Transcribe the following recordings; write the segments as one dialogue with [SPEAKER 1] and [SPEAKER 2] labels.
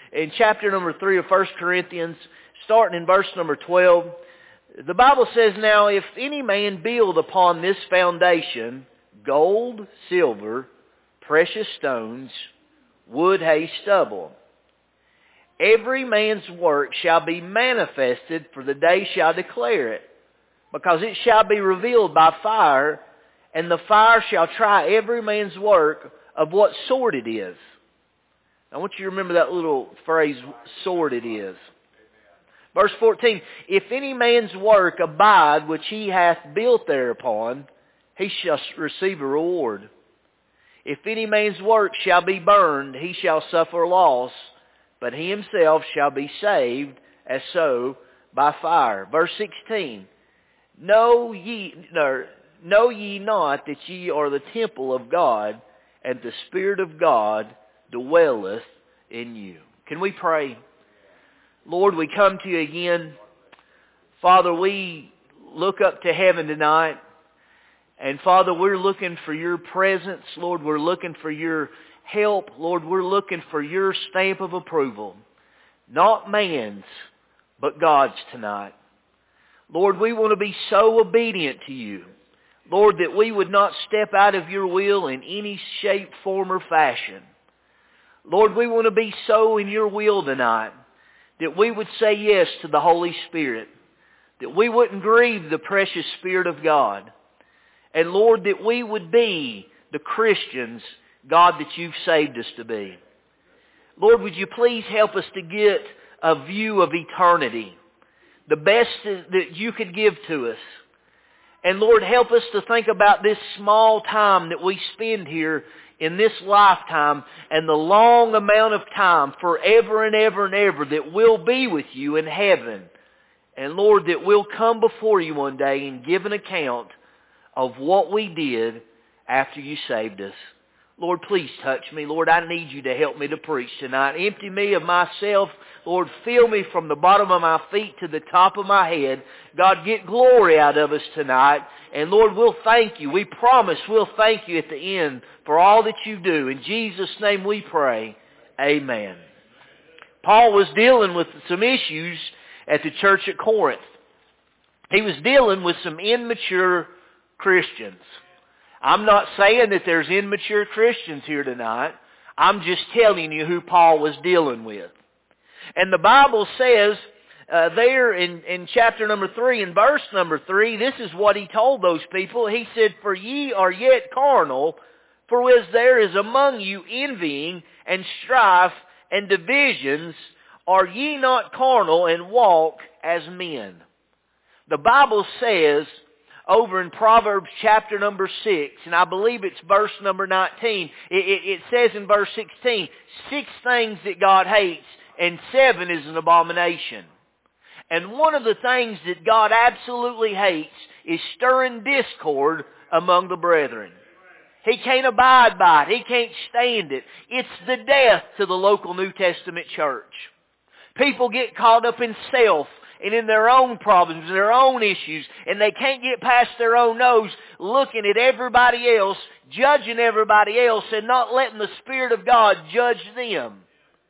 [SPEAKER 1] in chapter number 3 of 1 Corinthians, starting in verse number 12. The Bible says, "Now if any man build upon this foundation gold, silver, precious stones, wood, hay, stubble, every man's work shall be manifested, for the day shall declare it, because it shall be revealed by fire, and the fire shall try every man's work of what sort it is." I want you to remember that little phrase, "sort it is." Verse 14, "If any man's work abide which he hath built thereupon, he shall receive a reward. If any man's work shall be burned, he shall suffer loss, but he himself shall be saved, as so by fire." Verse 16, Know ye not that ye are the temple of God, and the Spirit of God dwelleth in you? Can we pray? Lord, we come to you again. Father, we look up to heaven tonight. And Father, we're looking for your presence. Lord, we're looking for your help. Lord, we're looking for your stamp of approval. Not man's, but God's tonight. Lord, we want to be so obedient to you. Lord, that we would not step out of your will in any shape, form, or fashion. Lord, we want to be so in your will tonight that we would say yes to the Holy Spirit. That we wouldn't grieve the precious Spirit of God. And Lord, that we would be the Christians, God, that you've saved us to be. Lord, would you please help us to get a view of eternity, the best that you could give to us. And Lord, help us to think about this small time that we spend here in this lifetime and the long amount of time forever and ever and ever that we'll be with you in heaven. And Lord, that we'll come before you one day and give an account of what we did after you saved us. Lord, please touch me. Lord, I need you to help me to preach tonight. Empty me of myself. Lord, fill me from the bottom of my feet to the top of my head. God, get glory out of us tonight. And Lord, we'll thank you. We promise we'll thank you at the end for all that you do. In Jesus' name we pray. Amen. Paul was dealing with some issues at the church at Corinth. He was dealing with some immature Christians. I'm not saying that there's immature Christians here tonight. I'm just telling you who Paul was dealing with. And the Bible says there in chapter number 3 and verse number 3, this is what he told those people. He said, "For ye are yet carnal, for as there is among you envying and strife and divisions, are ye not carnal and walk as men?" The Bible says over in Proverbs chapter number 6, and I believe it's verse number 19, it says in verse 16, 6 things that God hates, and 7 is an abomination. And one of the things that God absolutely hates is stirring discord among the brethren. He can't abide by it. He can't stand it. It's the death to the local New Testament church. People get caught up in self and in their own problems, and their own issues, and they can't get past their own nose, looking at everybody else, judging everybody else, and not letting the Spirit of God judge them.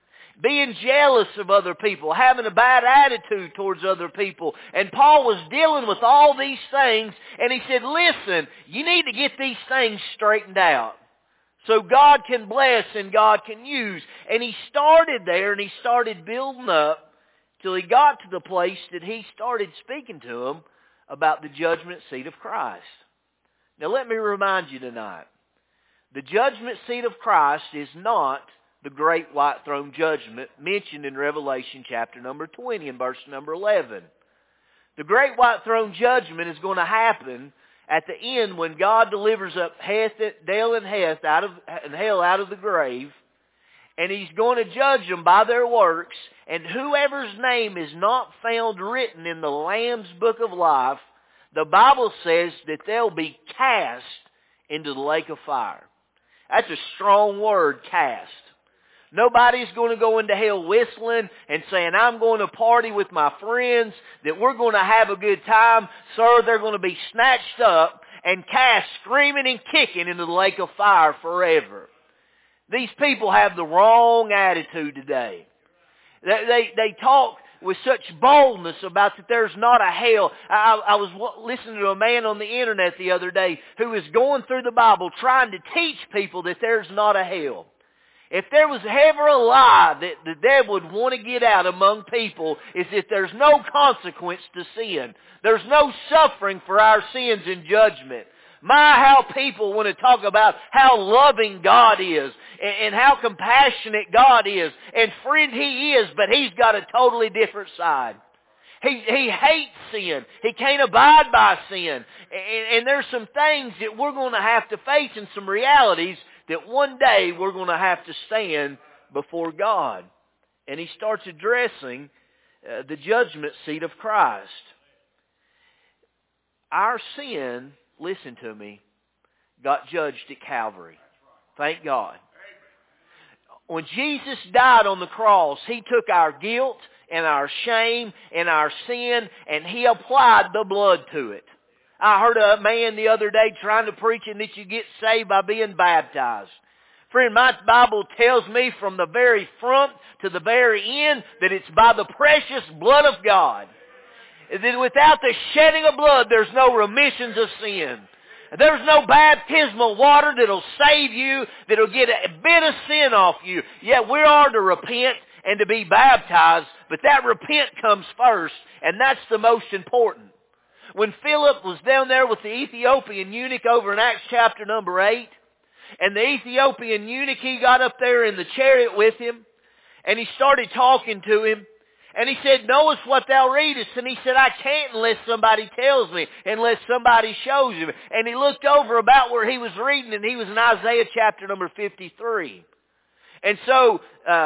[SPEAKER 1] Being jealous of other people, having a bad attitude towards other people. And Paul was dealing with all these things, and he said, listen, you need to get these things straightened out, so God can bless and God can use. And he started there, and he started building up, till he got to the place that he started speaking to them about the judgment seat of Christ. Now let me remind you tonight, the judgment seat of Christ is not the great white throne judgment mentioned in Revelation chapter number 20 and verse number 11. The great white throne judgment is going to happen at the end when God delivers up Dale and hell out of the grave. And he's going to judge them by their works. And whoever's name is not found written in the Lamb's book of life, the Bible says that they'll be cast into the lake of fire. That's a strong word, cast. Nobody's going to go into hell whistling and saying, I'm going to party with my friends, that we're going to have a good time. Sir, they're going to be snatched up and cast screaming and kicking into the lake of fire forever. These people have the wrong attitude today. They talk with such boldness about that there's not a hell. I was listening to a man on the internet the other day who was going through the Bible trying to teach people that there's not a hell. If there was ever a lie that the devil would want to get out among people, is that there's no consequence to sin. There's no suffering for our sins in judgment. My, how people want to talk about how loving God is and how compassionate God is. And friend, He is, but He's got a totally different side. He hates sin. He can't abide by sin. And there's some things that we're going to have to face and some realities that one day we're going to have to stand before God. And He starts addressing the judgment seat of Christ. Our sin, listen to me, got judged at Calvary. Thank God. When Jesus died on the cross, He took our guilt and our shame and our sin, and He applied the blood to it. I heard a man the other day trying to preach that you get saved by being baptized. Friend, my Bible tells me from the very front to the very end that it's by the precious blood of God. That without the shedding of blood, there's no remissions of sin. There's no baptismal water that'll save you, that'll get a bit of sin off you. Yeah, we are to repent and to be baptized, but that repent comes first, and that's the most important. When Philip was down there with the Ethiopian eunuch over in Acts chapter number 8, and the Ethiopian eunuch, he got up there in the chariot with him, and he started talking to him, and he said, "Knowest what thou readest?" And he said, "I can't unless somebody tells me, unless somebody shows me." And he looked over about where he was reading, and he was in Isaiah chapter number 53. And so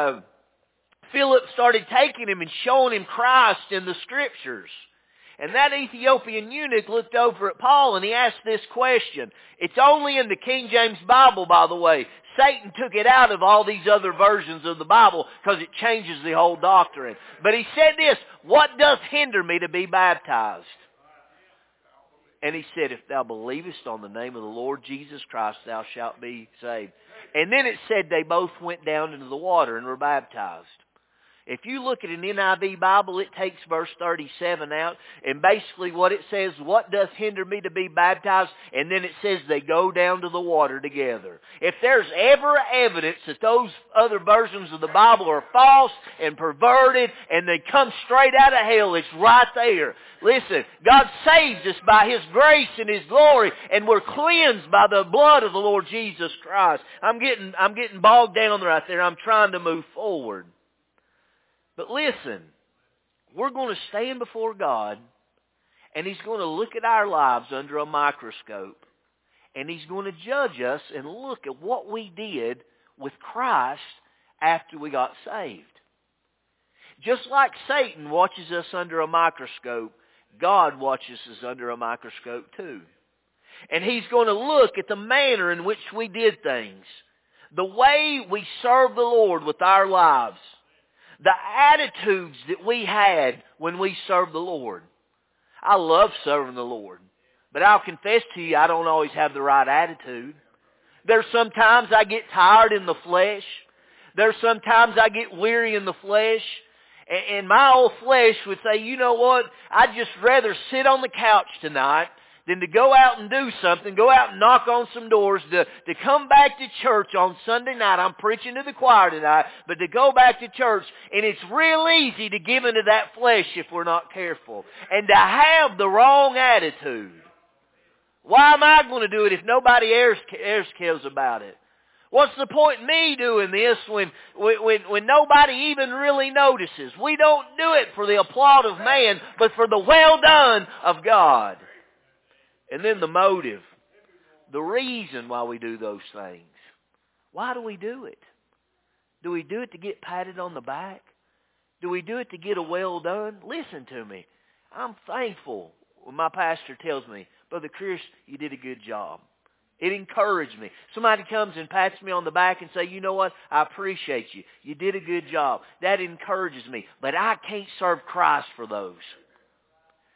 [SPEAKER 1] Philip started taking him and showing him Christ in the Scriptures. And that Ethiopian eunuch looked over at Paul and he asked this question. It's only in the King James Bible, by the way. Satan took it out of all these other versions of the Bible because it changes the whole doctrine. But he said this, "What doth hinder me to be baptized?" And he said, "If thou believest on the name of the Lord Jesus Christ, thou shalt be saved." And then it said they both went down into the water and were baptized. If you look at an NIV Bible, it takes verse 37 out, and basically what it says, "What doth hinder me to be baptized?" And then it says they go down to the water together. If there's ever evidence that those other versions of the Bible are false and perverted and they come straight out of hell, it's right there. Listen, God saves us by His grace and His glory, and we're cleansed by the blood of the Lord Jesus Christ. I'm getting bogged down right there. I'm trying to move forward. But listen, we're going to stand before God, and He's going to look at our lives under a microscope, and He's going to judge us and look at what we did with Christ after we got saved. Just like Satan watches us under a microscope, God watches us under a microscope too. And He's going to look at the manner in which we did things, the way we served the Lord with our lives, the attitudes that we had when we served the Lord. I love serving the Lord, but I'll confess to you, I don't always have the right attitude. There's sometimes I get tired in the flesh. There's sometimes I get weary in the flesh. And my old flesh would say, "You know what? I'd just rather sit on the couch tonight than to go out and do something, go out and knock on some doors, to come back to church on Sunday night." I'm preaching to the choir tonight, but to go back to church, and it's real easy to give into that flesh if we're not careful, and to have the wrong attitude. Why am I going to do it if nobody else cares about it? What's the point in me doing this when nobody even really notices? We don't do it for the applaud of man, but for the well done of God. And then the motive, the reason why we do those things. Why do we do it? Do we do it to get patted on the back? Do we do it to get a well done? Listen to me. I'm thankful when my pastor tells me, "Brother Chris, you did a good job." It encouraged me. Somebody comes and pats me on the back and say, "You know what? I appreciate you. You did a good job." That encourages me. But I can't serve Christ for those.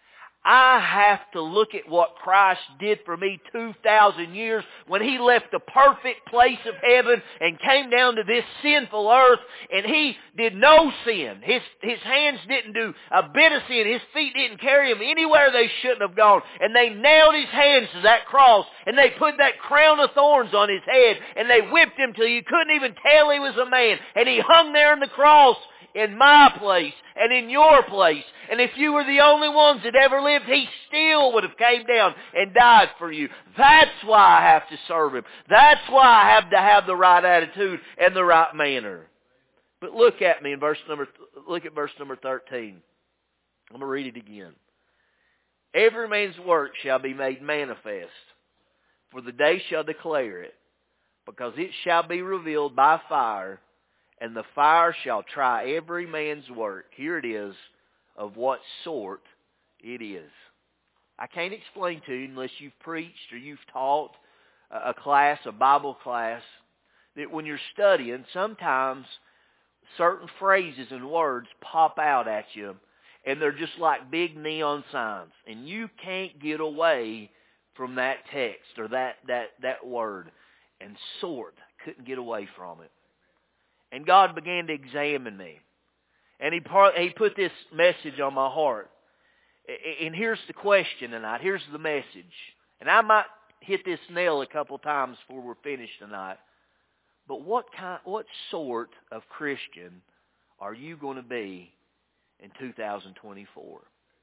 [SPEAKER 1] I have to look at what Christ did for me 2,000 years when He left the perfect place of heaven and came down to this sinful earth, and He did no sin. His hands didn't do a bit of sin. His feet didn't carry Him anywhere they shouldn't have gone. And they nailed His hands to that cross, and they put that crown of thorns on His head, and they whipped Him till you couldn't even tell He was a man. And He hung there on the cross in my place and in your place. And if you were the only ones that ever lived, He still would have came down and died for you. That's why I have to serve Him. That's why I have to have the right attitude and the right manner. But look at me in look at verse number 13. I'm going to read it again. Every man's work shall be made manifest, for the day shall declare it, because it shall be revealed by fire, and the fire shall try every man's work. Here it is, of what sort it is. I can't explain to you unless you've preached or you've taught a class, a Bible class, that when you're studying, sometimes certain phrases and words pop out at you, and they're just like big neon signs, and you can't get away from that text or that word. And sort, couldn't get away from it. And God began to examine me. And He put this message on my heart. And here's the question tonight. Here's the message. And I might hit this nail a couple times before we're finished tonight. But what sort of Christian are you going to be in 2024?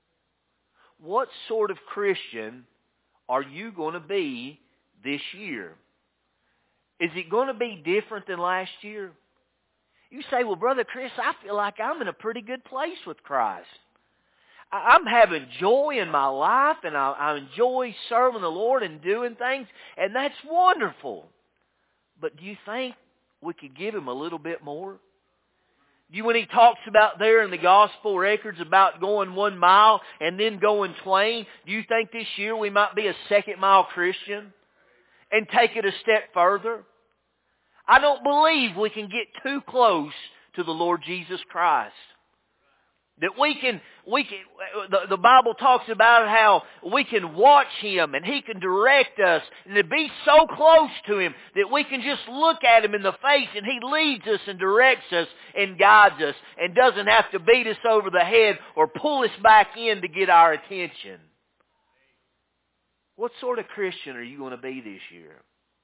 [SPEAKER 1] What sort of Christian are you going to be this year? Is it going to be different than last year? You say, well, Brother Chris, I feel like I'm in a pretty good place with Christ. I'm having joy in my life, and I enjoy serving the Lord and doing things, and that's wonderful. But do you think we could give Him a little bit more? When He talks about there in the gospel records about going 1 mile and then going twain, do you think this year we might be a second-mile Christian and take it a step further? I don't believe we can get too close to the Lord Jesus Christ. That the Bible talks about how we can watch Him and He can direct us, and to be so close to Him that we can just look at Him in the face and He leads us and directs us and guides us and doesn't have to beat us over the head or pull us back in to get our attention. What sort of Christian are you going to be this year?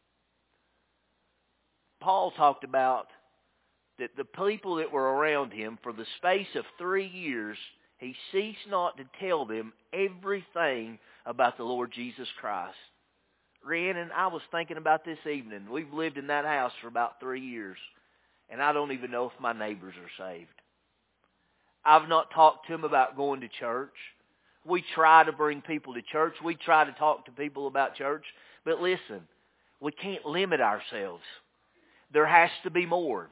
[SPEAKER 1] Paul talked about that the people that were around him, for the space of 3 years, he ceased not to tell them everything about the Lord Jesus Christ. Rhiannon, I was thinking about this evening. We've lived in that house for about 3 years, and I don't even know if my neighbors are saved. I've not talked to them about going to church. We try to bring people to church. We try to talk to people about church. But listen, we can't limit ourselves. There has to be more.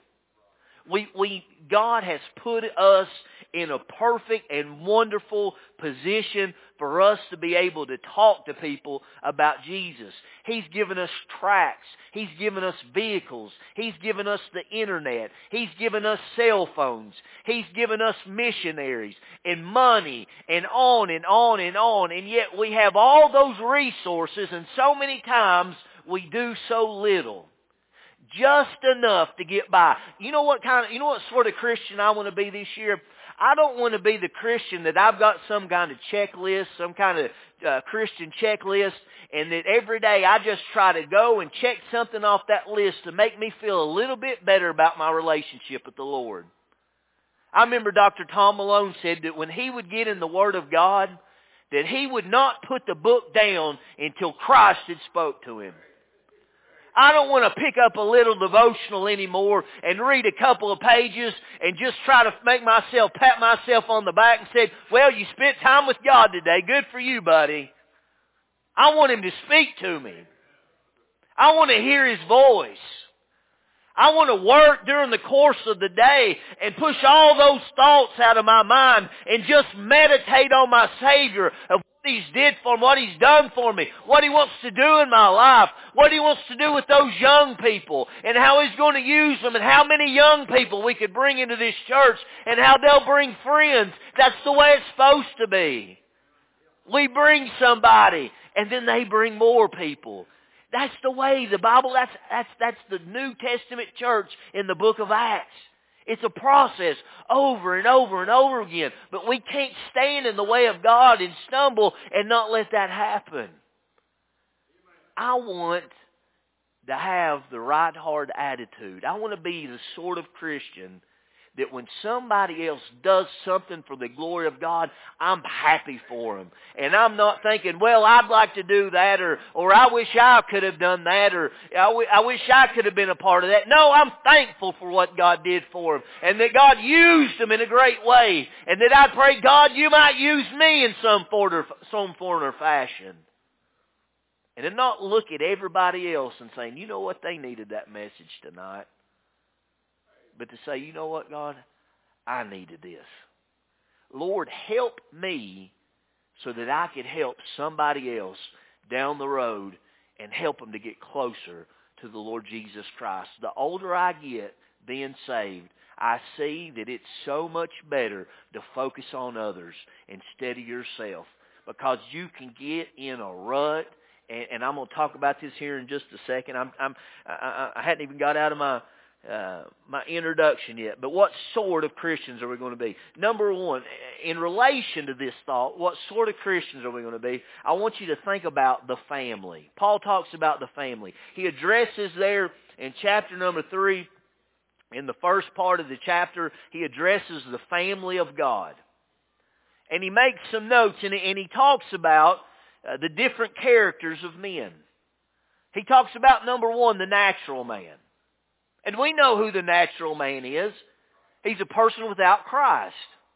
[SPEAKER 1] God has put us in a perfect and wonderful position for us to be able to talk to people about Jesus. He's given us tracts. He's given us vehicles. He's given us the internet. He's given us cell phones. He's given us missionaries and money and on and on and on. And yet we have all those resources, and so many times we do so little. Just enough to get by. You know what sort of Christian I want to be this year? I don't want to be the Christian that I've got some kind of checklist, some kind of Christian checklist, and that every day I just try to go and check something off that list to make me feel a little bit better about my relationship with the Lord. I remember Dr. Tom Malone said that when he would get in the Word of God, that he would not put the book down until Christ had spoke to him. I don't want to pick up a little devotional anymore and read a couple of pages and just try to pat myself on the back and say, well, you spent time with God today. Good for you, buddy. I want Him to speak to me. I want to hear His voice. I want to work during the course of the day and push all those thoughts out of my mind and just meditate on my Savior of He's did for me, what He's done for me, what He wants to do in my life, what He wants to do with those young people, and how He's going to use them, and how many young people we could bring into this church, and how they'll bring friends. That's the way it's supposed to be. We bring somebody, and then they bring more people. That's the way the Bible, that's the New Testament church in the book of Acts. It's a process over and over and over again. But we can't stand in the way of God and stumble and not let that happen. I want to have the right heart attitude. I want to be the sort of Christian that when somebody else does something for the glory of God, I'm happy for them. And I'm not thinking, well, I'd like to do that, or I wish I could have done that, or I wish I could have been a part of that. No, I'm thankful for what God did for them, and that God used them in a great way, and that I pray, God, you might use me in some form or fashion. And then not look at everybody else and saying, you know what, they needed that message tonight. But to say, you know what, God, I needed this. Lord, help me so that I could help somebody else down the road and help them to get closer to the Lord Jesus Christ. The older I get being saved, I see that it's so much better to focus on others instead of yourself, because you can get in a rut. And I'm going to talk about this here in just a second. I hadn't even got out of my introduction yet. But what sort of Christians are we going to be? Number one, in relation to this thought, what sort of Christians are we going to be? I want you to think about the family. Paul talks about the family. He addresses there in chapter number 3, in the first part of the chapter, he addresses the family of God. And he makes some notes, and he talks about the different characters of men. He talks about, number one, the natural man. And we know who the natural man is. He's a person without Christ.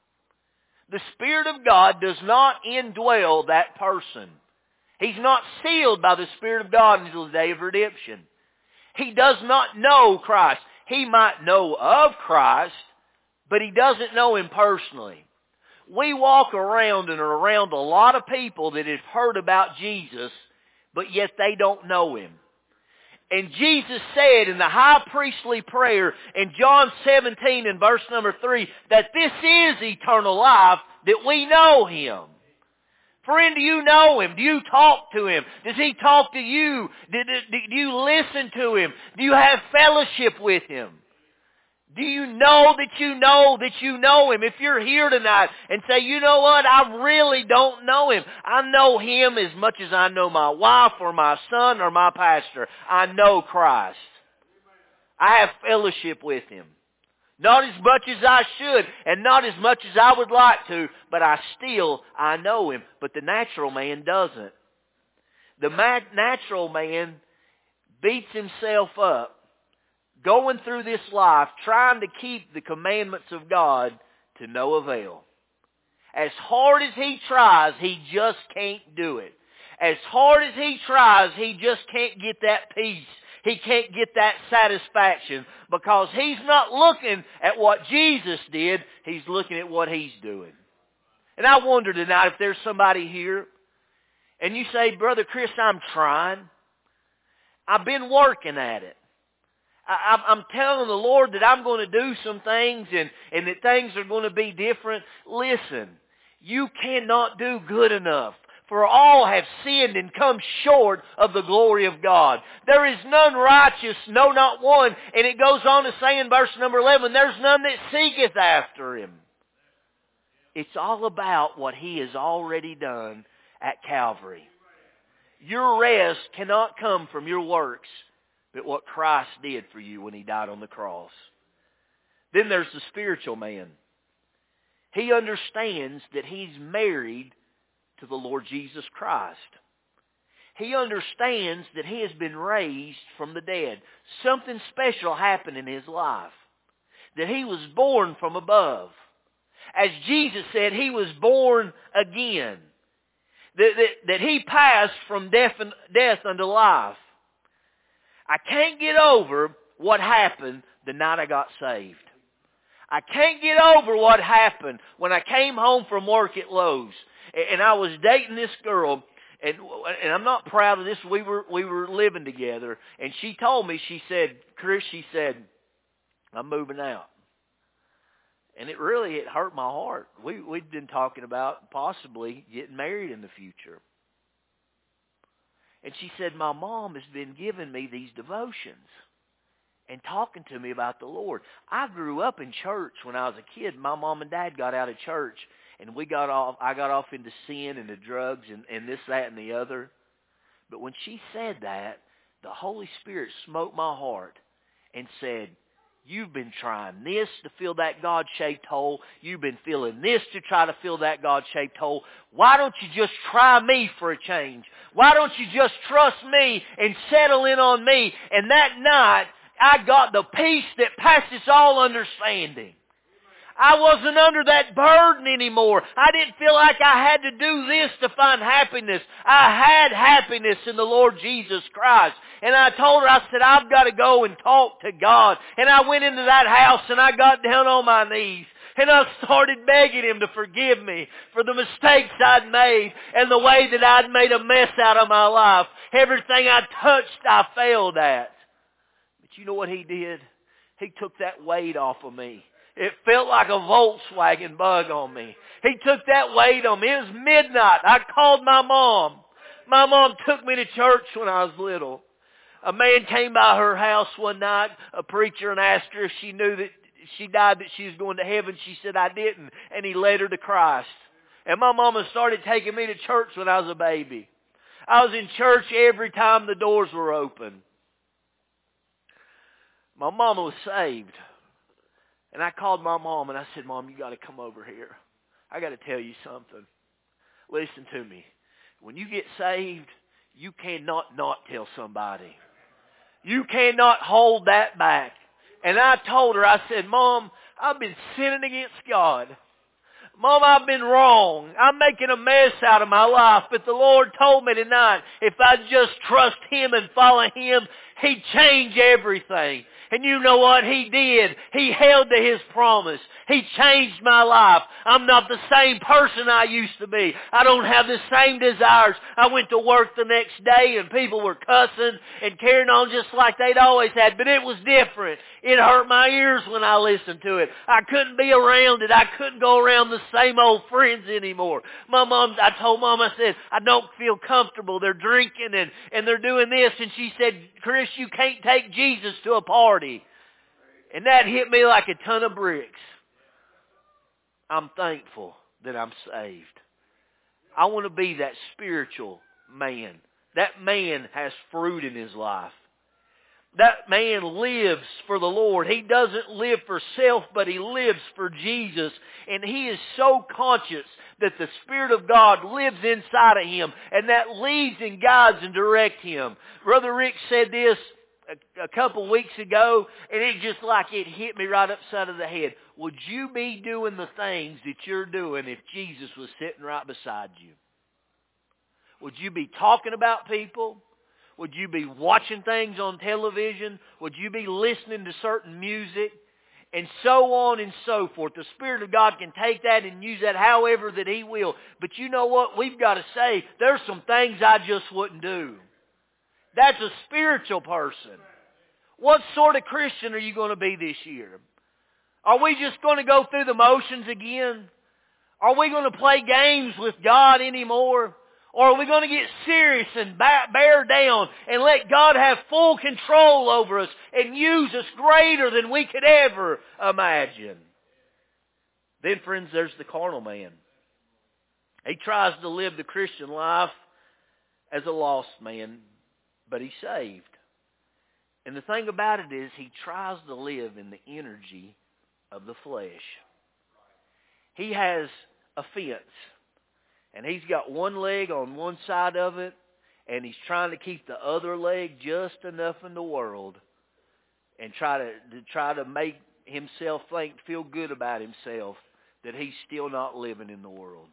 [SPEAKER 1] The Spirit of God does not indwell that person. He's not sealed by the Spirit of God until the day of redemption. He does not know Christ. He might know of Christ, but he doesn't know Him personally. We walk around and are around a lot of people that have heard about Jesus, but yet they don't know Him. And Jesus said in the high priestly prayer in John 17 and verse number 3 that this is eternal life, that we know Him. Friend, do you know Him? Do you talk to Him? Does He talk to you? Do you listen to Him? Do you have fellowship with Him? Do you know that you know that you know Him? If you're here tonight and say, you know what, I really don't know Him. I know Him as much as I know my wife or my son or my pastor. I know Christ. I have fellowship with Him. Not as much as I should and not as much as I would like to, but I know Him. But the natural man doesn't. The natural man beats himself up, going through this life, trying to keep the commandments of God to no avail. As hard as he tries, he just can't do it. As hard as he tries, he just can't get that peace. He can't get that satisfaction because he's not looking at what Jesus did. He's looking at what he's doing. And I wonder tonight if there's somebody here and you say, Brother Chris, I'm trying. I've been working at it. I'm telling the Lord that I'm going to do some things and that things are going to be different. Listen, you cannot do good enough. For all have sinned and come short of the glory of God. There is none righteous, no, not one. And it goes on to say in verse number 11, there's none that seeketh after Him. It's all about what He has already done at Calvary. Your rest cannot come from your works, but what Christ did for you when He died on the cross. Then there's the spiritual man. He understands that he's married to the Lord Jesus Christ. He understands that he has been raised from the dead. Something special happened in his life. That he was born from above. As Jesus said, he was born again. That he passed from death unto life. I can't get over what happened the night I got saved. I can't get over what happened when I came home from work at Lowe's. And I was dating this girl, and I'm not proud of this. We were living together, and she told me, she said, Chris, she said, I'm moving out. And it hurt my heart. We'd been talking about possibly getting married in the future. And she said, my mom has been giving me these devotions and talking to me about the Lord. I grew up in church when I was a kid. My mom and dad got out of church, and I got off into sin and the drugs and this, that, and the other. But when she said that, the Holy Spirit smote my heart and said, you've been trying this to fill that God-shaped hole. You've been feeling this to try to fill that God-shaped hole. Why don't you just try me for a change? Why don't you just trust me and settle in on me? And that night, I got the peace that passes all understanding. I wasn't under that burden anymore. I didn't feel like I had to do this to find happiness. I had happiness in the Lord Jesus Christ. And I told her, I said, I've got to go and talk to God. And I went into that house and I got down on my knees. And I started begging Him to forgive me for the mistakes I'd made and the way that I'd made a mess out of my life. Everything I touched, I failed at. But you know what He did? He took that weight off of me. It felt like a Volkswagen bug on me. He took that weight on me. It was midnight. I called my mom. My mom took me to church when I was little. A man came by her house one night, a preacher, and asked her if she knew that she died, that she was going to heaven. She said, I didn't. And he led her to Christ. And my mama started taking me to church when I was a baby. I was in church every time the doors were open. My mama was saved. And I called my mom and I said, Mom, you got to come over here. I got to tell you something. Listen to me. When you get saved, you cannot not tell somebody. You cannot hold that back. And I told her, I said, Mom, I've been sinning against God. Mom, I've been wrong. I'm making a mess out of my life. But the Lord told me tonight, if I just trust Him and follow Him, He'd change everything. And you know what He did? He held to His promise. He changed my life. I'm not the same person I used to be. I don't have the same desires. I went to work the next day and people were cussing and carrying on just like they'd always had. But it was different. It hurt my ears when I listened to it. I couldn't be around it. I couldn't go around the same old friends anymore. I told Mom, I said, I don't feel comfortable. They're drinking and they're doing this. And she said, Chris, you can't take Jesus to a party. And that hit me like a ton of bricks. I'm thankful that I'm saved. I want to be that spiritual man. That man has fruit in his life. That man lives for the Lord. He doesn't live for self, but he lives for Jesus. And he is so conscious that the Spirit of God lives inside of him, and that leads and guides and directs him. Brother Rick said this a couple weeks ago, and it just like it hit me right upside of the head. Would you be doing the things that you're doing if Jesus was sitting right beside you? Would you be talking about people? Would you be watching things on television? Would you be listening to certain music? And so on and so forth. The Spirit of God can take that and use that however that He will. But you know what? We've got to say, there's some things I just wouldn't do. That's a spiritual person. What sort of Christian are you going to be this year? Are we just going to go through the motions again? Are we going to play games with God anymore? Or are we going to get serious and bear down and let God have full control over us and use us greater than we could ever imagine? Then, friends, there's the carnal man. He tries to live the Christian life as a lost man, but he's saved. And the thing about it is, he tries to live in the energy of the flesh. He has a fence. And he's got one leg on one side of it, and he's trying to keep the other leg just enough in the world and try to make himself feel good about himself that he's still not living in the world.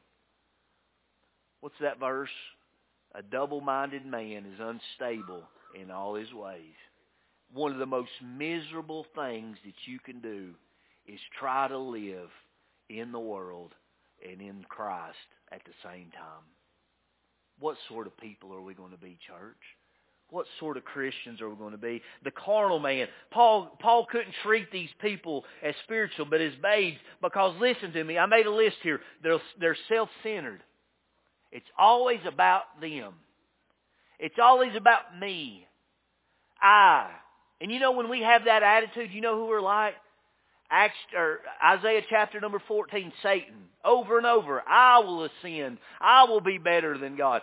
[SPEAKER 1] What's that verse? A double-minded man is unstable in all his ways. One of the most miserable things that you can do is try to live in the world and in Christ at the same time. What sort of people are we going to be, church? What sort of Christians are we going to be? The carnal man. Paul couldn't treat these people as spiritual, but as babes, because listen to me, I made a list here. They're self-centered. It's always about them. It's always about me. I. And you know, when we have that attitude, you know who we're like? Isaiah chapter number 14, Satan. Over and over, I will ascend. I will be better than God.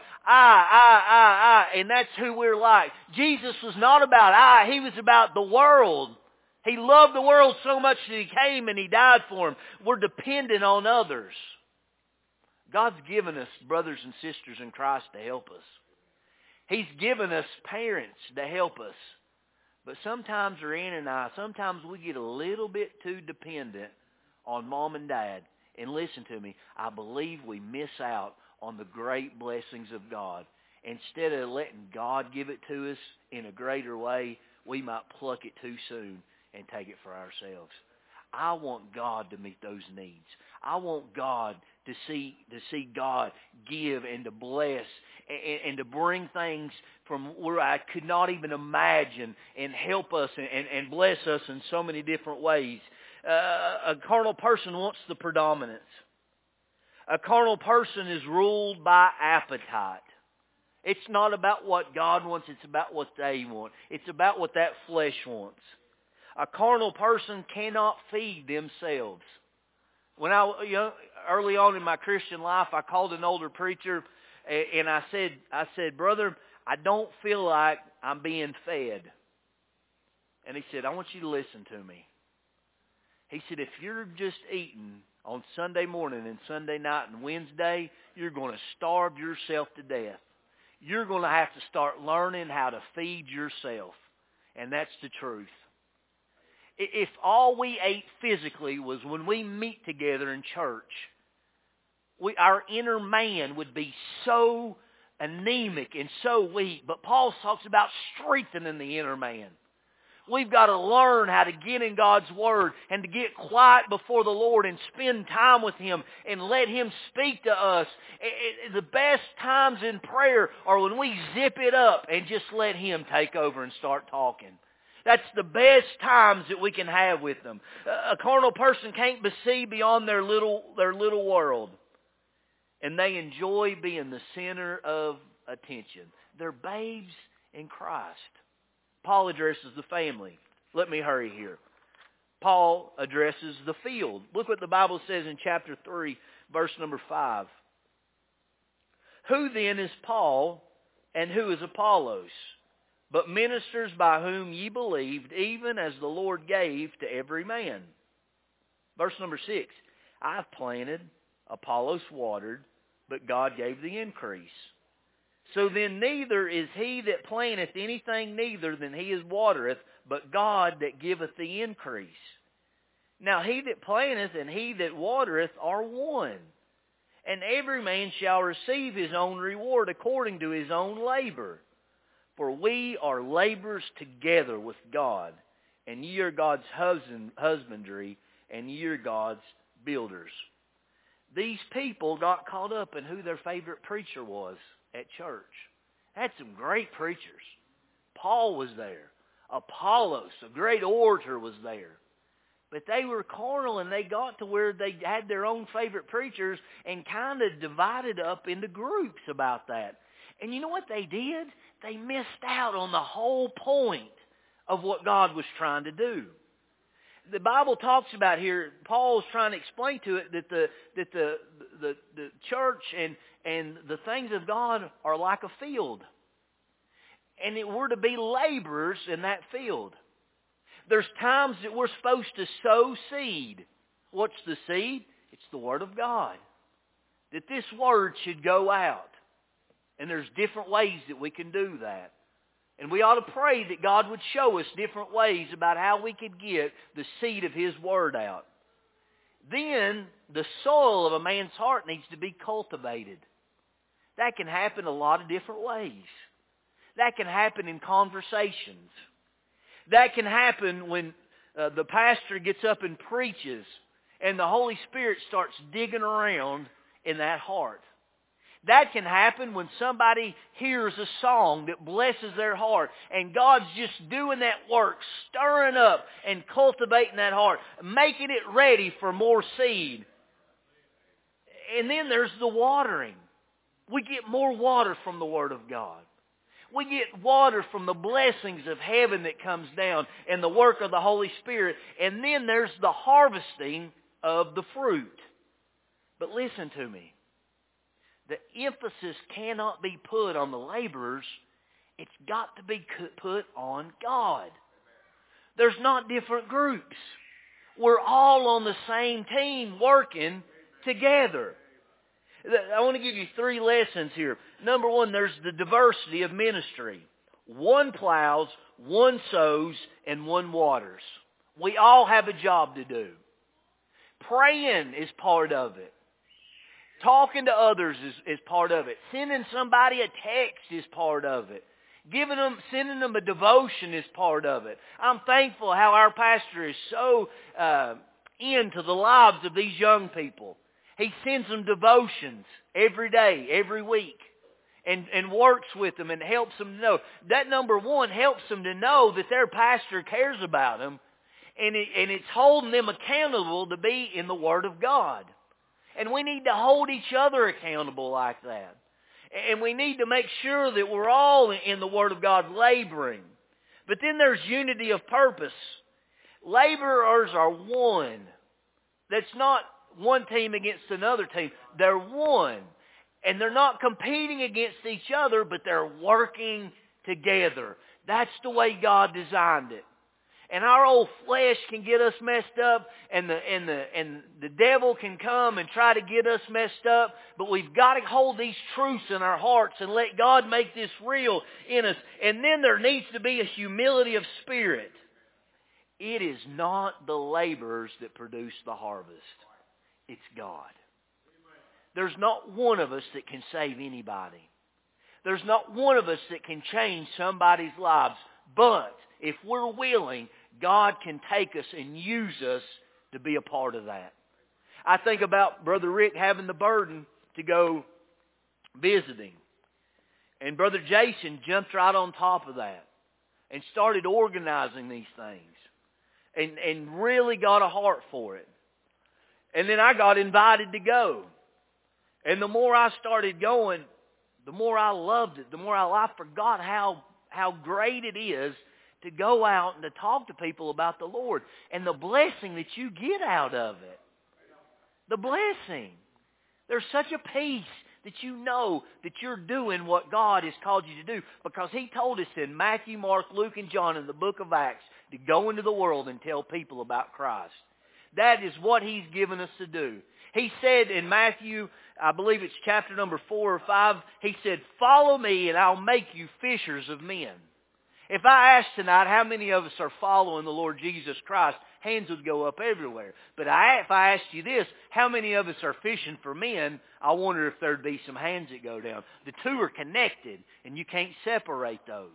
[SPEAKER 1] I. And that's who we're like. Jesus was not about I. He was about the world. He loved the world so much that He came and He died for them. We're dependent on others. God's given us brothers and sisters in Christ to help us. He's given us parents to help us. But sometimes, Rhiannon and I, sometimes we get a little bit too dependent on Mom and Dad. And listen to me, I believe we miss out on the great blessings of God. Instead of letting God give it to us in a greater way, we might pluck it too soon and take it for ourselves. I want God to meet those needs. I want God to see God give and to bless and to bring things from where I could not even imagine and help us and bless us in so many different ways. A carnal person wants the predominance. A carnal person is ruled by appetite. It's not about what God wants, it's about what they want. It's about what that flesh wants. A carnal person cannot feed themselves. When early on in my Christian life, I called an older preacher and I said, brother, I don't feel like I'm being fed. And he said, I want you to listen to me. He said, if you're just eating on Sunday morning and Sunday night and Wednesday, you're going to starve yourself to death. You're going to have to start learning how to feed yourself. And that's the truth. If all we ate physically was when we meet together in church, our inner man would be so anemic and so weak. But Paul talks about strengthening the inner man. We've got to learn how to get in God's Word and to get quiet before the Lord and spend time with Him and let Him speak to us. The best times in prayer are when we zip it up and just let Him take over and start talking. That's the best times that we can have with them. A carnal person can't see beyond their little world. And they enjoy being the center of attention. They're babes in Christ. Paul addresses the family. Let me hurry here. Paul addresses the field. Look what the Bible says in chapter 3, verse number 5. Who then is Paul, and who is Apollos? But ministers by whom ye believed, even as the Lord gave to every man. Verse number 6. I've planted, Apollos watered, but God gave the increase. So then neither is he that planteth anything neither than he that watereth, but God that giveth the increase. Now he that planteth and he that watereth are one. And every man shall receive his own reward according to his own labor. For we are laborers together with God, and ye are God's husbandry, and ye are God's builders. These people got caught up in who their favorite preacher was at church. Had some great preachers. Paul was there. Apollos, a great orator, was there. But they were carnal, and they got to where they had their own favorite preachers and kind of divided up into groups about that. And you know what they did? They missed out on the whole point of what God was trying to do. The Bible talks about here, Paul's trying to explain to it that the church and the things of God are like a field. And we're to be laborers in that field. There's times that we're supposed to sow seed. What's the seed? It's the Word of God. That this Word should go out. And there's different ways that we can do that. And we ought to pray that God would show us different ways about how we could get the seed of His Word out. Then the soil of a man's heart needs to be cultivated. That can happen a lot of different ways. That can happen in conversations. That can happen when the pastor gets up and preaches and the Holy Spirit starts digging around in that heart. That can happen when somebody hears a song that blesses their heart, and God's just doing that work, stirring up and cultivating that heart, making it ready for more seed. And then there's the watering. We get more water from the Word of God. We get water from the blessings of heaven that comes down and the work of the Holy Spirit. And then there's the harvesting of the fruit. But listen to me. The emphasis cannot be put on the laborers. It's got to be put on God. There's not different groups. We're all on the same team working together. I want to give you 3 lessons here. Number 1, there's the diversity of ministry. 1 plows, 1 sows, and 1 waters. We all have a job to do. Praying is part of it. Talking to others is part of it. Sending somebody a text is part of it. Sending them a devotion is part of it. I'm thankful how our pastor is so into the lives of these young people. He sends them devotions every day, every week, and works with them and helps them know. That number 1 helps them to know that their pastor cares about them, and it's holding them accountable to be in the Word of God. And we need to hold each other accountable like that. And we need to make sure that we're all in the Word of God laboring. But then there's unity of purpose. Laborers are one. That's not one team against another team. They're one. And they're not competing against each other, but they're working together. That's the way God designed it. And our old flesh can get us messed up, and the devil can come and try to get us messed up, but we've got to hold these truths in our hearts and let God make this real in us. And then there needs to be a humility of spirit. It is not the laborers that produce the harvest. It's God. There's not one of us that can save anybody. There's not one of us that can change somebody's lives. But if we're willing, God can take us and use us to be a part of that. I think about Brother Rick having the burden to go visiting. And Brother Jason jumped right on top of that and started organizing these things and really got a heart for it. And then I got invited to go. And the more I started going, the more I loved it. The more I forgot how great it is to go out and to talk to people about the Lord. And the blessing that you get out of it. The blessing. There's such a peace that you know that you're doing what God has called you to do. Because He told us in Matthew, Mark, Luke, and John in the book of Acts to go into the world and tell people about Christ. That is what He's given us to do. He said in Matthew, I believe it's chapter number 4 or 5, He said, "Follow me and I'll make you fishers of men." If I asked tonight how many of us are following the Lord Jesus Christ, hands would go up everywhere. But if I asked you this, how many of us are fishing for men, I wonder if there'd be some hands that go down. The two are connected, and you can't separate those.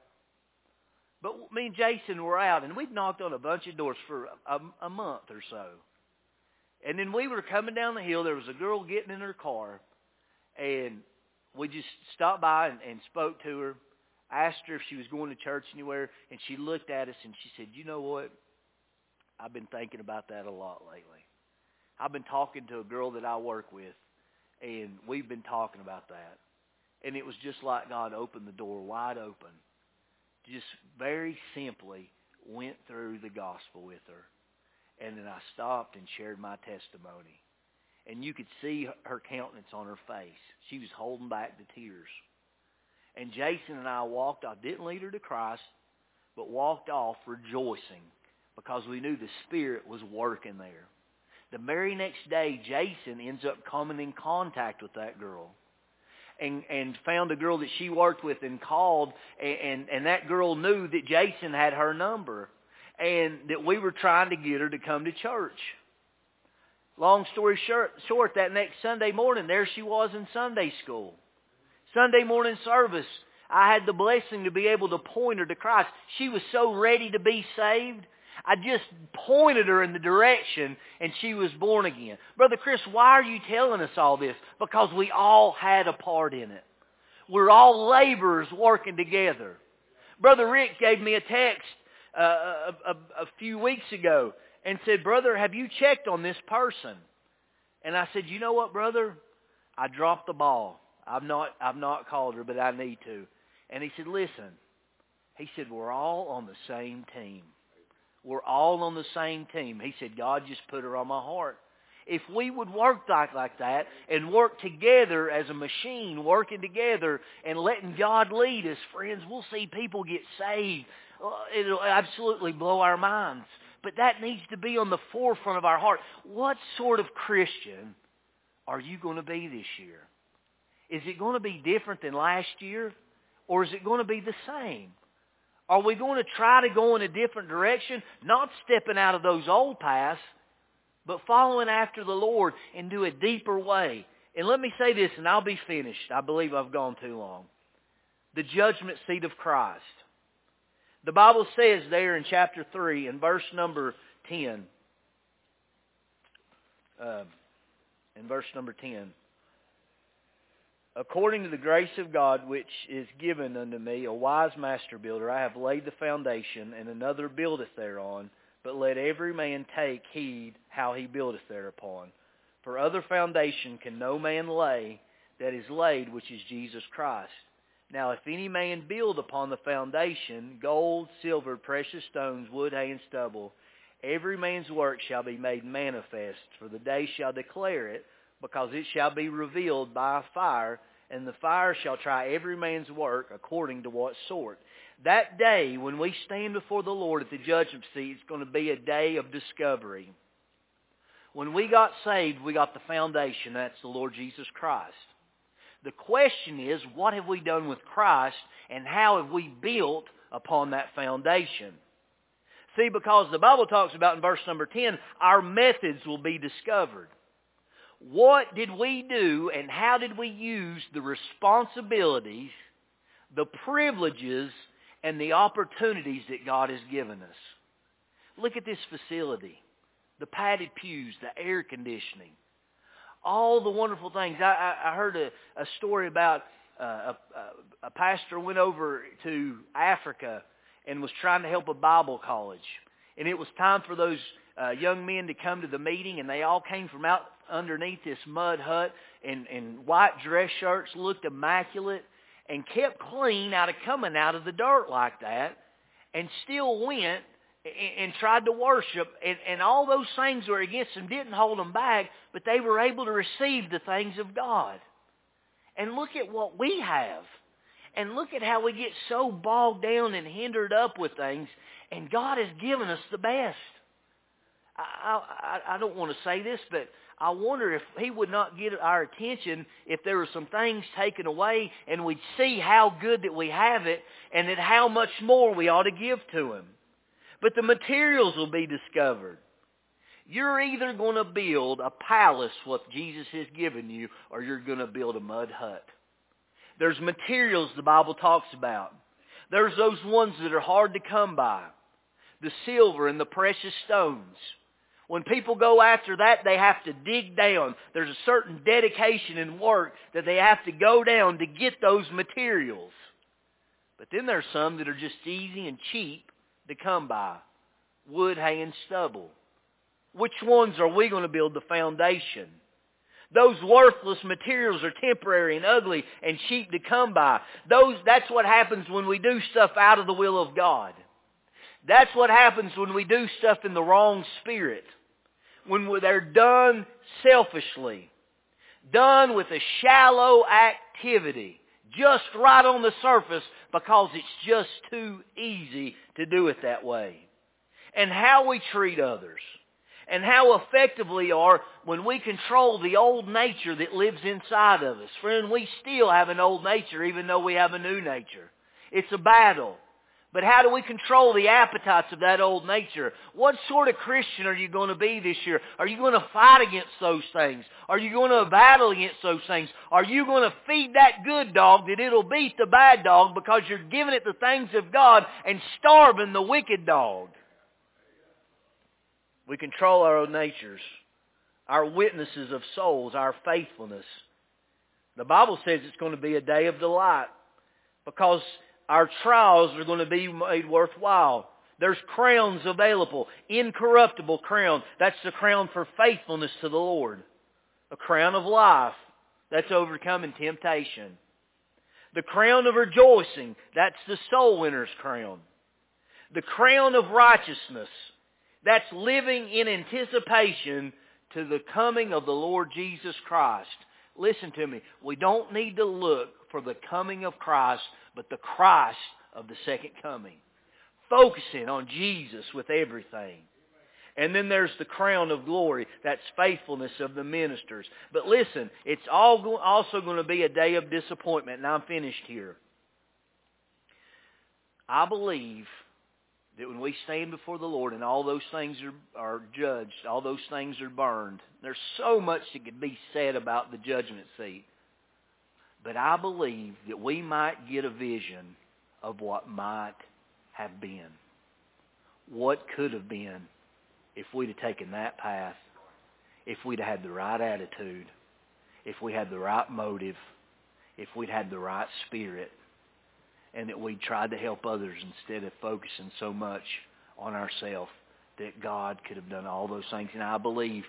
[SPEAKER 1] But me and Jason were out, and we'd knocked on a bunch of doors for a month or so. And then we were coming down the hill. There was a girl getting in her car, and we just stopped by and spoke to her. Asked her if she was going to church anywhere, and she looked at us and she said, "You know what? I've been thinking about that a lot lately. I've been talking to a girl that I work with, and we've been talking about that." And it was just like God opened the door wide open. Just very simply went through the gospel with her. And then I stopped and shared my testimony. And you could see her countenance on her face. She was holding back the tears. And Jason and I walked off, didn't lead her to Christ, but walked off rejoicing because we knew the Spirit was working there. The very next day, Jason ends up coming in contact with that girl and found a girl that she worked with and called, and that girl knew that Jason had her number and that we were trying to get her to come to church. Long story short, that next Sunday morning, there she was in Sunday school. Sunday morning service, I had the blessing to be able to point her to Christ. She was so ready to be saved. I just pointed her in the direction and she was born again. Brother Chris, why are you telling us all this? Because we all had a part in it. We're all laborers working together. Brother Rick gave me a text a few weeks ago and said, "Brother, have you checked on this person?" And I said, "You know what, brother? I dropped the ball. I've not called her, but I need to." And he said, "Listen," he said, "we're all on the same team. We're all on the same team." He said, "God just put her on my heart." If we would work like that and work together as a machine, working together and letting God lead us, friends, we'll see people get saved. It'll absolutely blow our minds. But that needs to be on the forefront of our heart. What sort of Christian are you going to be this year? Is it going to be different than last year? Or is it going to be the same? Are we going to try to go in a different direction? Not stepping out of those old paths, but following after the Lord and do a deeper way. And let me say this, and I'll be finished. I believe I've gone too long. The judgment seat of Christ. The Bible says there in chapter 3, in verse number 10, "According to the grace of God which is given unto me, a wise master builder, I have laid the foundation, and another buildeth thereon. But let every man take heed how he buildeth thereupon. For other foundation can no man lay that is laid, which is Jesus Christ. Now if any man build upon the foundation, gold, silver, precious stones, wood, hay, and stubble, every man's work shall be made manifest, for the day shall declare it, because it shall be revealed by fire, and the fire shall try every man's work according to what sort." That day, when we stand before the Lord at the judgment seat, it's going to be a day of discovery. When we got saved, we got the foundation. That's the Lord Jesus Christ. The question is, what have we done with Christ, and how have we built upon that foundation? See, because the Bible talks about in verse number 10, our methods will be discovered. What did we do, and how did we use the responsibilities, the privileges, and the opportunities that God has given us? Look at this facility. The padded pews, the air conditioning, all the wonderful things. I heard a story about a pastor went over to Africa and was trying to help a Bible college. And it was time for those young men to come to the meeting, and they all came from out underneath this mud hut in white dress shirts, looked immaculate, and kept clean coming out of the dirt like that, and still went and tried to worship, and all those things were against them, didn't hold them back, but they were able to receive the things of God. And look at what we have. And look at how we get so bogged down and hindered up with things, and God has given us the best. I don't want to say this, but I wonder if He would not get our attention if there were some things taken away, and we'd see how good that we have it, and that how much more we ought to give to Him. But the materials will be discovered. You're either going to build a palace, what Jesus has given you, or you're going to build a mud hut. There's materials the Bible talks about. There's those ones that are hard to come by. The silver and the precious stones. When people go after that, they have to dig down. There's a certain dedication and work that they have to go down to get those materials. But then there's some that are just easy and cheap to come by. Wood, hay, and stubble. Which ones are we going to build the foundation? Those worthless materials are temporary and ugly and cheap to come by. That's what happens when we do stuff out of the will of God. That's what happens when we do stuff in the wrong spirit. When they're done selfishly. Done with a shallow activity. Just right on the surface because it's just too easy to do it that way. And how we treat others. And how effectively are when we control the old nature that lives inside of us. Friend, we still have an old nature even though we have a new nature. It's a battle. But how do we control the appetites of that old nature? What sort of Christian are you going to be this year? Are you going to fight against those things? Are you going to battle against those things? Are you going to feed that good dog that it'll beat the bad dog because you're giving it the things of God and starving the wicked dog? We control our own natures, our witnesses of souls, our faithfulness. The Bible says it's going to be a day of delight because our trials are going to be made worthwhile. There's crowns available, incorruptible crown. That's the crown for faithfulness to the Lord. A crown of life. That's overcoming temptation. The crown of rejoicing. That's the soul winner's crown. The crown of righteousness. That's living in anticipation to the coming of the Lord Jesus Christ. Listen to me. We don't need to look for the coming of Christ, but the Christ of the second coming. Focusing on Jesus with everything. And then there's the crown of glory. That's faithfulness of the ministers. But listen, it's also going to be a day of disappointment. And I'm finished here. I believe that when we stand before the Lord and all those things are judged, all those things are burned, there's so much that could be said about the judgment seat. But I believe that we might get a vision of what might have been. What could have been if we'd have taken that path, if we'd have had the right attitude, if we had the right motive, if we'd had the right spirit, and that we tried to help others instead of focusing so much on ourselves, that God could have done all those things. And I believe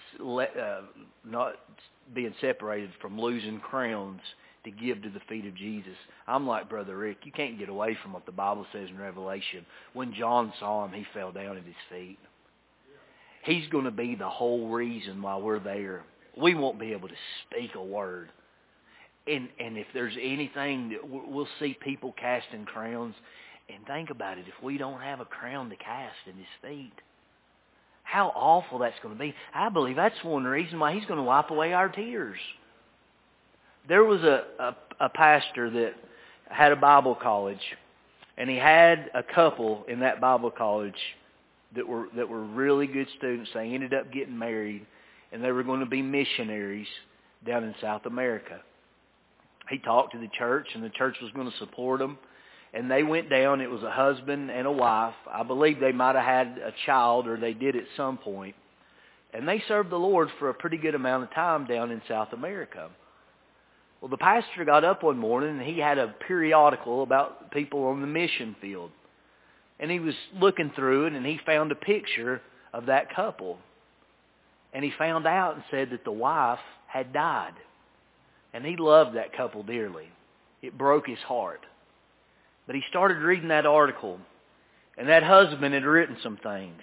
[SPEAKER 1] not being separated from losing crowns to give to the feet of Jesus. I'm like Brother Rick. You can't get away from what the Bible says in Revelation. When John saw him, he fell down at his feet. He's going to be the whole reason why we're there. We won't be able to speak a word. And if there's anything that we'll see people casting crowns, and think about it, if we don't have a crown to cast in his feet, how awful that's going to be. I believe that's one reason why he's going to wipe away our tears. There was a pastor that had a Bible college, and he had a couple in that Bible college that were really good students. They ended up getting married, and they were going to be missionaries down in South America. He talked to the church, and the church was going to support them. And they went down. It was a husband and a wife. I believe they might have had a child, or they did at some point. And they served the Lord for a pretty good amount of time down in South America. Well, the pastor got up one morning, and he had a periodical about people on the mission field. And he was looking through it, and he found a picture of that couple. And he found out and said that the wife had died. And he loved that couple dearly. It broke his heart. But he started reading that article, and that husband had written some things.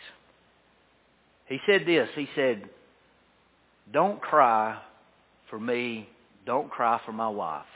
[SPEAKER 1] He said this, he said, "Don't cry for me, don't cry for my wife.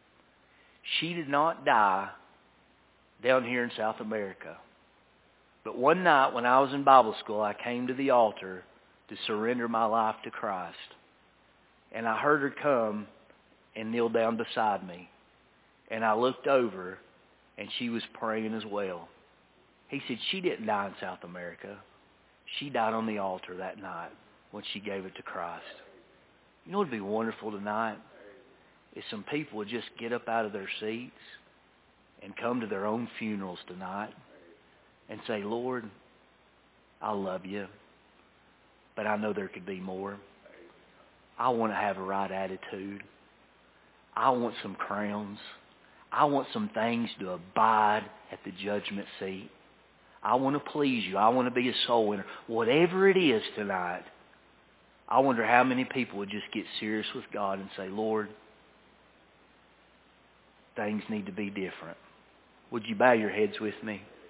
[SPEAKER 1] She did not die down here in South America. But one night when I was in Bible school, I came to the altar to surrender my life to Christ. And I heard her come and kneel down beside me. And I looked over, and she was praying as well." He said, she didn't die in South America. She died on the altar that night when she gave it to Christ. You know what would be wonderful tonight? Is some people would just get up out of their seats and come to their own funerals tonight and say, "Lord, I love you, but I know there could be more. I want to have a right attitude. I want some crowns. I want some things to abide at the judgment seat. I want to please you. I want to be a soul winner." Whatever it is tonight, I wonder how many people would just get serious with God and say, "Lord, things need to be different." Would you bow your heads with me?